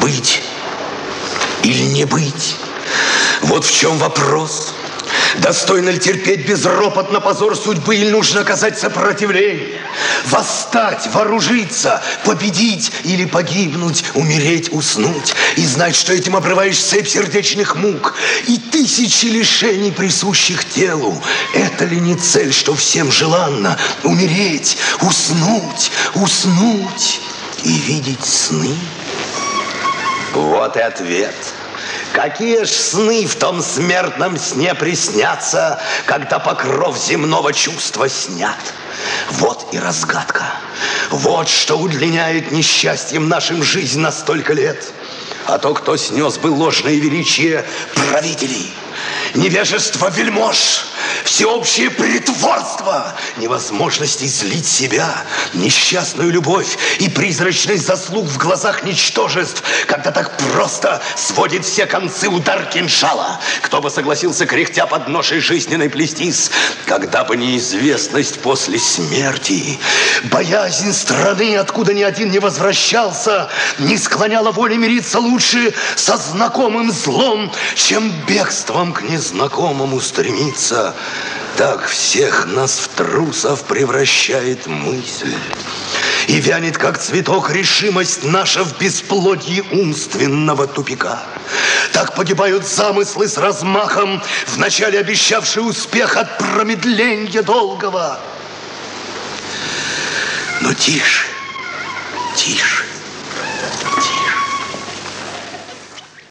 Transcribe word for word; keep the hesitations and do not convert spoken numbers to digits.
Быть или не быть? Вот в чем вопрос. Достойно ли терпеть безропотно позор судьбы, или нужно оказать сопротивление? Восстать, вооружиться, победить или погибнуть, умереть, уснуть и знать, что этим обрываешь цепь сердечных мук и тысячи лишений, присущих телу. Это ли не цель, что всем желанно? Умереть, уснуть, уснуть и видеть сны? Вот и ответ. Какие ж сны в том смертном сне приснятся, когда покров земного чувства снят? Вот и разгадка. Вот что удлиняет несчастьем нашим жизнь на столько лет. А то, кто снес бы ложное величие правителей, невежество вельмож, всеобщее притворство, невозможность излить себя, несчастную любовь и призрачность заслуг в глазах ничтожеств, когда так просто сводит все концы удар кинжала. Кто бы согласился, кряхтя под ношей жизненной плестись, когда бы неизвестность после смерти, боязнь страны, откуда ни один не возвращался, не склоняла воли мириться лучше со знакомым злом, чем бегством к незнакомому стремиться. Так всех нас в трусов превращает мысль. И вянет, как цветок, решимость наша в бесплодье умственного тупика. Так погибают замыслы с размахом, вначале обещавшие успех от промедления долгого. Но тише, тише.